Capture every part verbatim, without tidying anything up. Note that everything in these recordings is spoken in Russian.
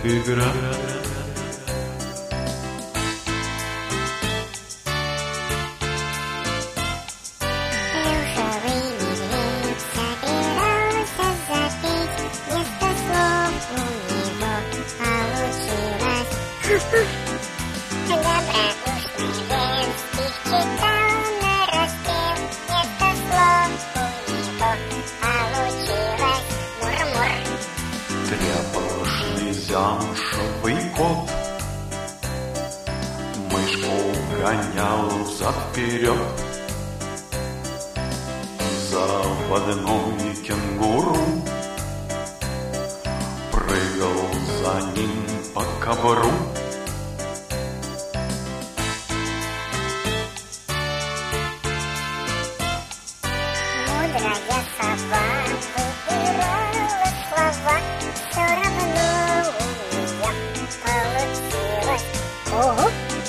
игра. Тряпочный замшевый кот мышку гонял взад-вперед. Заводной кенгуру прыгал за ним по ковру. Мудрая сова выбирала слова, все равно у нее получилось. Ого!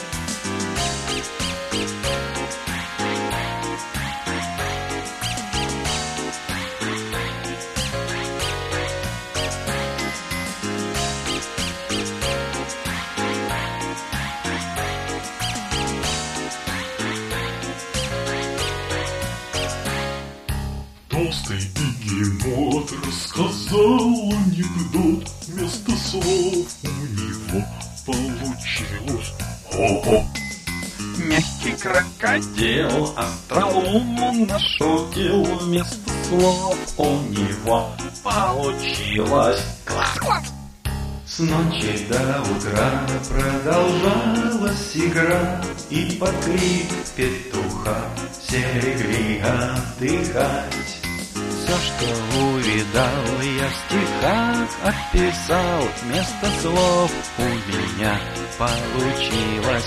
Толстый бегемот рассказал анекдот, вместо слов у него получилось «О-о». Мягкий крокодил остроумно нашутил, вместо слов у него получилось «Класс-класс». С ночи до утра продолжалась игра, и под крик петуха все легли отдыхать. Все, что увидал, я в стихах описал, вместо слов у меня получилось.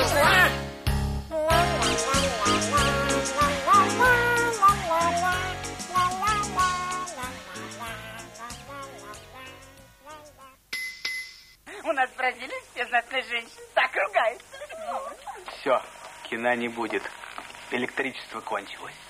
У нас в Бразилии все знатные женщины так ругаются. Все, кино не будет. Электричество кончилось.